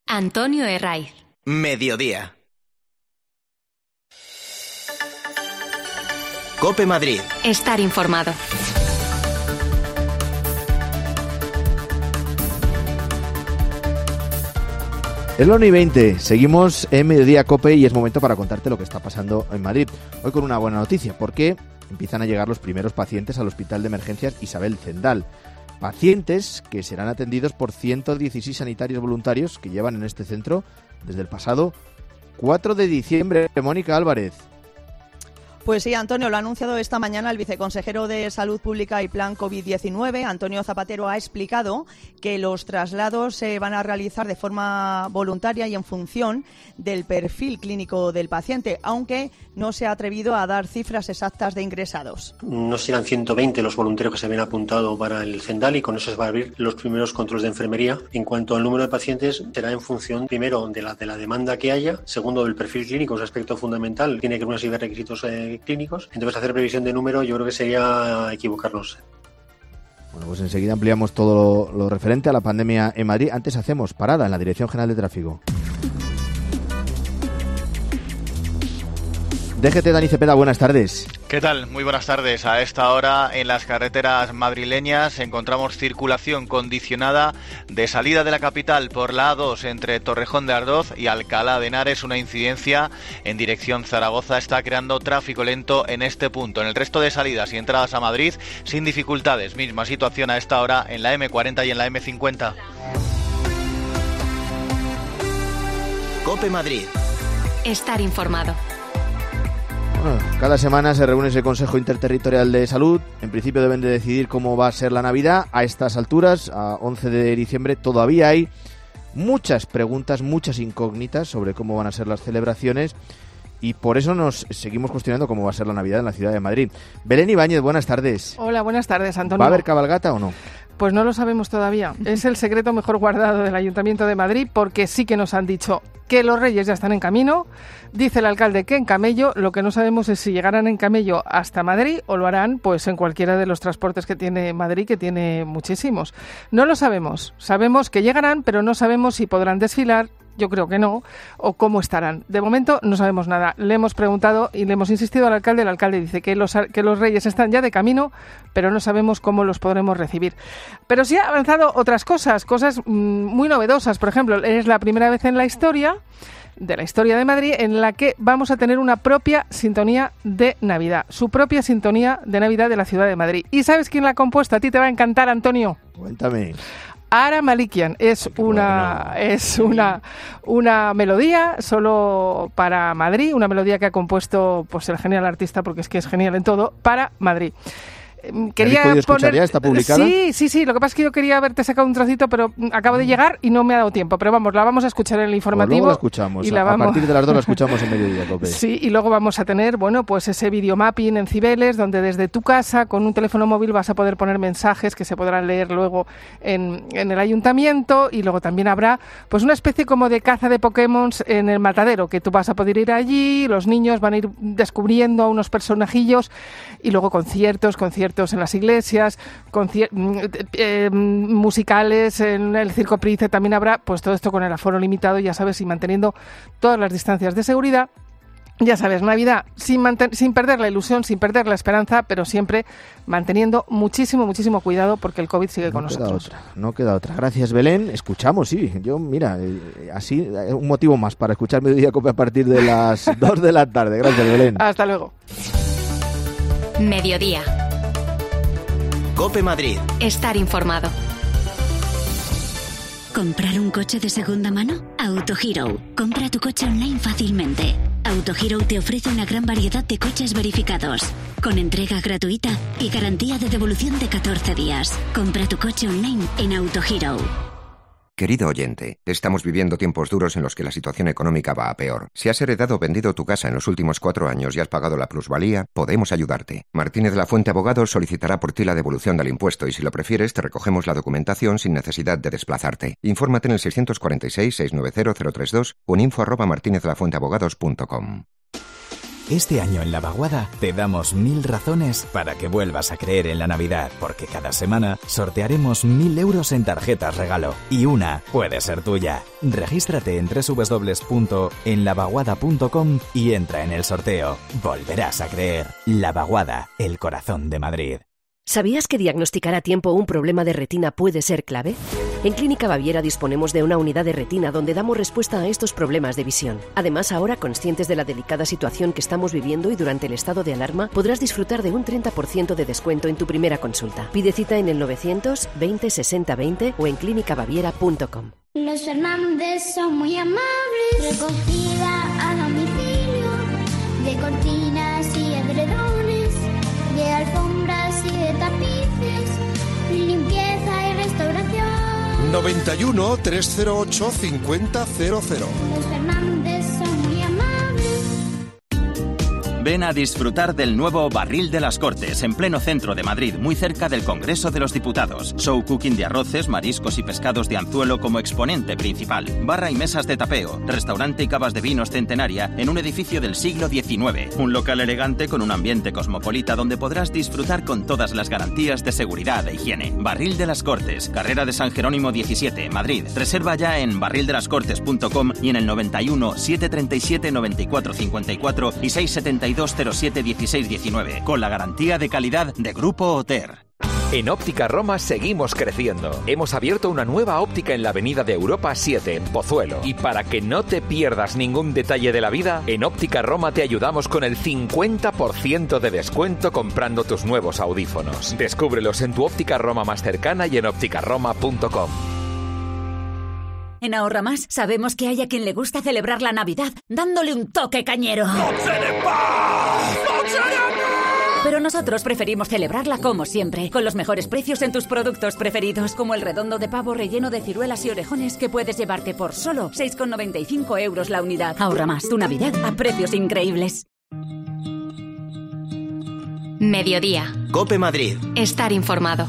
Antonio Herraiz. Mediodía. COPE Madrid. Estar informado. Es la 1:20, seguimos en Mediodía COPE y es momento para contarte lo que está pasando en Madrid. Hoy con una buena noticia, porque empiezan a llegar los primeros pacientes al Hospital de Emergencias Isabel Zendal. Pacientes que serán atendidos por 116 sanitarios voluntarios que llevan en este centro desde el pasado 4 de diciembre. Mónica Álvarez. Pues sí, Antonio, lo ha anunciado esta mañana el viceconsejero de Salud Pública y Plan COVID-19, Antonio Zapatero, ha explicado que los traslados se van a realizar de forma voluntaria y en función del perfil clínico del paciente, aunque no se ha atrevido a dar cifras exactas de ingresados. No serán 120 los voluntarios que se habían apuntado para el Zendal y con eso se van a abrir los primeros controles de enfermería. En cuanto al número de pacientes, será en función, primero, de la demanda que haya, segundo, del perfil clínico, es un aspecto fundamental, tiene que haber una serie de requisitos clínicos, entonces hacer previsión de número yo creo que sería equivocarnos. Bueno, pues enseguida ampliamos todo lo referente a la pandemia en Madrid. Antes hacemos parada en la Dirección General de Tráfico. DGT, Dani Cepeda, buenas tardes. ¿Qué tal? Muy buenas tardes. A esta hora en las carreteras madrileñas encontramos circulación condicionada de salida de la capital por la A2 entre Torrejón de Ardoz y Alcalá de Henares. Una incidencia en dirección Zaragoza está creando tráfico lento en este punto. En el resto de salidas y entradas a Madrid sin dificultades. Misma situación a esta hora en la M40 y en la M50. COPE Madrid. Estar informado. Bueno, cada semana se reúne ese Consejo Interterritorial de Salud. En principio deben de decidir cómo va a ser la Navidad. A estas alturas, a 11 de diciembre, todavía hay muchas preguntas, muchas incógnitas sobre cómo van a ser las celebraciones. Y por eso nos seguimos cuestionando cómo va a ser la Navidad en la ciudad de Madrid. Belén Ibáñez, buenas tardes. Hola, buenas tardes, Antonio. ¿Va a haber cabalgata o no? Pues no lo sabemos todavía. Es el secreto mejor guardado del Ayuntamiento de Madrid, porque sí que nos han dicho que los Reyes ya están en camino. Dice el alcalde que en camello. Lo que no sabemos es si llegarán en camello hasta Madrid o lo harán pues en cualquiera de los transportes que tiene Madrid, que tiene muchísimos. No lo sabemos. Sabemos que llegarán, pero no sabemos si podrán desfilar. Yo creo que no, o cómo estarán. De momento no sabemos nada. Le hemos preguntado y le hemos insistido al alcalde. El alcalde dice que los Reyes están ya de camino, pero no sabemos cómo los podremos recibir. Pero sí ha avanzado otras cosas muy novedosas. Por ejemplo, es la primera vez en la historia de Madrid en la que vamos a tener una propia sintonía de Navidad. Su propia sintonía de Navidad de la ciudad de Madrid. ¿Y sabes quién la ha compuesto? A ti te va a encantar, Antonio. Cuéntame. Ara Malikian es una melodía solo para Madrid, una melodía que ha compuesto pues el genial artista, porque es que es genial en todo, para Madrid. Quería podido escuchar ya? ¿Está publicada? Sí. Lo que pasa es que yo quería haberte sacado un trocito, pero acabo de llegar y no me ha dado tiempo. Pero vamos, la vamos a escuchar en el informativo. Pues luego la escuchamos. Y a partir de las 2 la escuchamos en Mediodía COPE. Sí, y luego vamos a tener, bueno, pues ese videomapping en Cibeles, donde desde tu casa, con un teléfono móvil, vas a poder poner mensajes que se podrán leer luego en el ayuntamiento. Y luego también habrá pues una especie como de caza de Pokémon en el matadero, que tú vas a poder ir allí, los niños van a ir descubriendo a unos personajillos, y luego conciertos en las iglesias, musicales, en el Circo Price también habrá, pues todo esto con el aforo limitado, ya sabes, y manteniendo todas las distancias de seguridad. Ya sabes, Navidad sin perder la ilusión, sin perder la esperanza, pero siempre manteniendo muchísimo cuidado, porque el COVID sigue con nosotros. No queda otra. Gracias, Belén. Escuchamos, sí. Yo, mira, así, un motivo más para escuchar Mediodía COPE a partir de las 2 de la tarde. Gracias, Belén. Hasta luego. Mediodía. COPE Madrid. Estar informado. ¿Comprar un coche de segunda mano? Autohero. Compra tu coche online fácilmente. Autohero te ofrece una gran variedad de coches verificados, con entrega gratuita y garantía de devolución de 14 días. Compra tu coche online en Autohero. Querido oyente, estamos viviendo tiempos duros en los que la situación económica va a peor. Si has heredado o vendido tu casa en los últimos 4 años y has pagado la plusvalía, podemos ayudarte. Martínez La Fuente Abogados solicitará por ti la devolución del impuesto y, si lo prefieres, te recogemos la documentación sin necesidad de desplazarte. Infórmate en el 646-690-032 o en info@martinezlafuenteabogados.com. Este año en La Vaguada te damos 1000 razones para que vuelvas a creer en la Navidad, porque cada semana sortearemos 1000 euros en tarjetas regalo y una puede ser tuya. Regístrate en www.enlavaguada.com y entra en el sorteo. Volverás a creer. La Vaguada, el corazón de Madrid. ¿Sabías que diagnosticar a tiempo un problema de retina puede ser clave? En Clínica Baviera disponemos de una unidad de retina donde damos respuesta a estos problemas de visión. Además, ahora, conscientes de la delicada situación que estamos viviendo y durante el estado de alarma, podrás disfrutar de un 30% de descuento en tu primera consulta. Pide cita en el 920 60 20 o en clinicabaviera.com. Los Fernández son muy amables. Recogida a domicilio de cortinas y edredones, de alfombras y de tapices, limpieza y restauración. 91 308 5000. Los Fernández son muy amables. Ven a disfrutar del nuevo Barril de las Cortes, en pleno centro de Madrid, muy cerca del Congreso de los Diputados. Show cooking de arroces, mariscos y pescados de anzuelo como exponente principal. Barra y mesas de tapeo. Restaurante y cavas de vinos Centenaria en un edificio del siglo XIX. Un local elegante con un ambiente cosmopolita donde podrás disfrutar con todas las garantías de seguridad e higiene. Barril de las Cortes, carrera de San Jerónimo 17, Madrid. Reserva ya en barrildelascortes.com y en el 91 737 94 54 y 672 07 16 19, con la garantía de calidad de Grupo Oter. En Óptica Roma seguimos creciendo. Hemos abierto una nueva óptica en la avenida de Europa 7, en Pozuelo. Y para que no te pierdas ningún detalle de la vida, en Óptica Roma te ayudamos con el 50% de descuento comprando tus nuevos audífonos. Descúbrelos en tu Óptica Roma más cercana y en ópticaroma.com. En Ahorra Más sabemos que hay a quien le gusta celebrar la Navidad dándole un toque cañero. Pero nosotros preferimos celebrarla como siempre, con los mejores precios en tus productos preferidos, como el redondo de pavo relleno de ciruelas y orejones que puedes llevarte por solo 6,95 euros la unidad. Ahorra Más, tu Navidad a precios increíbles. Mediodía. COPE Madrid. Estar informado.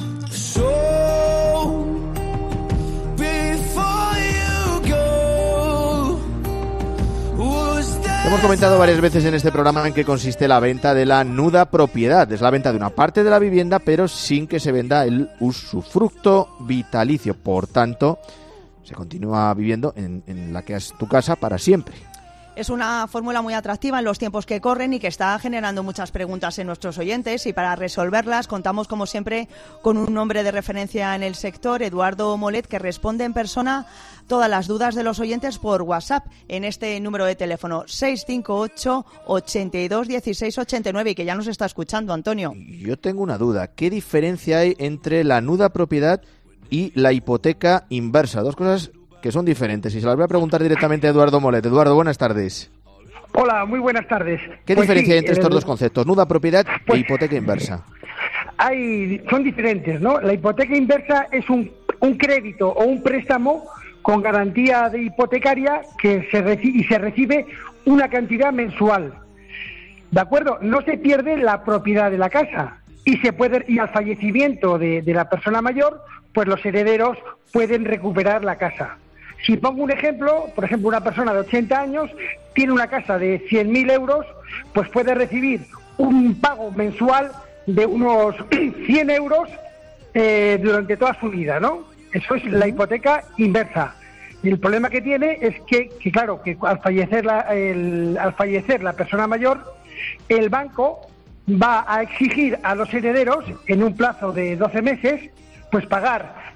Hemos comentado varias veces en este programa en qué consiste la venta de la nuda propiedad. Es la venta de una parte de la vivienda, pero sin que se venda el usufructo vitalicio. Por tanto, se continúa viviendo en la que es tu casa para siempre. Es una fórmula muy atractiva en los tiempos que corren y que está generando muchas preguntas en nuestros oyentes, y para resolverlas contamos como siempre con un hombre de referencia en el sector, Eduardo Molet, que responde en persona todas las dudas de los oyentes por WhatsApp en este número de teléfono 658 82 16 89 y que ya nos está escuchando, Antonio. Yo tengo una duda, ¿qué diferencia hay entre la nuda propiedad y la hipoteca inversa? Dos cosas que son diferentes, y se las voy a preguntar directamente a Eduardo Molet. Eduardo, buenas tardes. Hola, muy buenas tardes. ¿Qué diferencia hay entre estos dos conceptos, nuda propiedad e hipoteca inversa? Son diferentes, ¿no? La hipoteca inversa es un crédito o un préstamo con garantía de hipotecaria que se recibe una cantidad mensual. ¿De acuerdo? No se pierde la propiedad de la casa y al fallecimiento de la persona mayor, pues los herederos pueden recuperar la casa. Si pongo un ejemplo, por ejemplo, una persona de 80 años tiene una casa de 100.000 euros, pues puede recibir un pago mensual de unos 100 euros durante toda su vida, ¿no? Eso es la hipoteca inversa. Y el problema que tiene es que claro, que al fallecer la persona mayor, el banco va a exigir a los herederos, en un plazo de 12 meses, pues pagar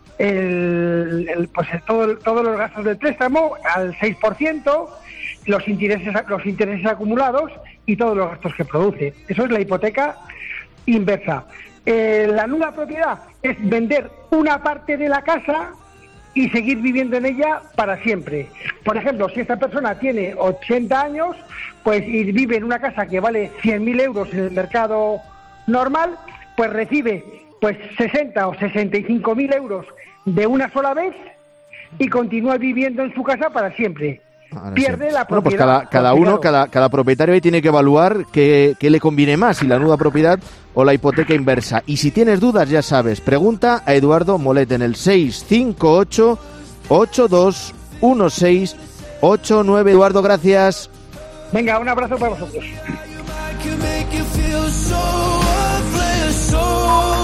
todos los gastos del préstamo al 6%, los intereses acumulados y todos los gastos que produce. Eso es la hipoteca inversa. La nuda propiedad es vender una parte de la casa y seguir viviendo en ella para siempre. Por ejemplo, si esta persona tiene 80 años, pues y vive en una casa que vale 100.000 euros en el mercado normal, pues recibe 60 o 65.000 euros de una sola vez y continúa viviendo en su casa para siempre. Pierde la propiedad. Pues cada propietario ahí tiene que evaluar qué le conviene más, si la nuda propiedad o la hipoteca inversa. Y si tienes dudas, ya sabes, pregunta a Eduardo Molet en el 658 821689. Eduardo, gracias. Venga, un abrazo para vosotros. make you feel so worthless, so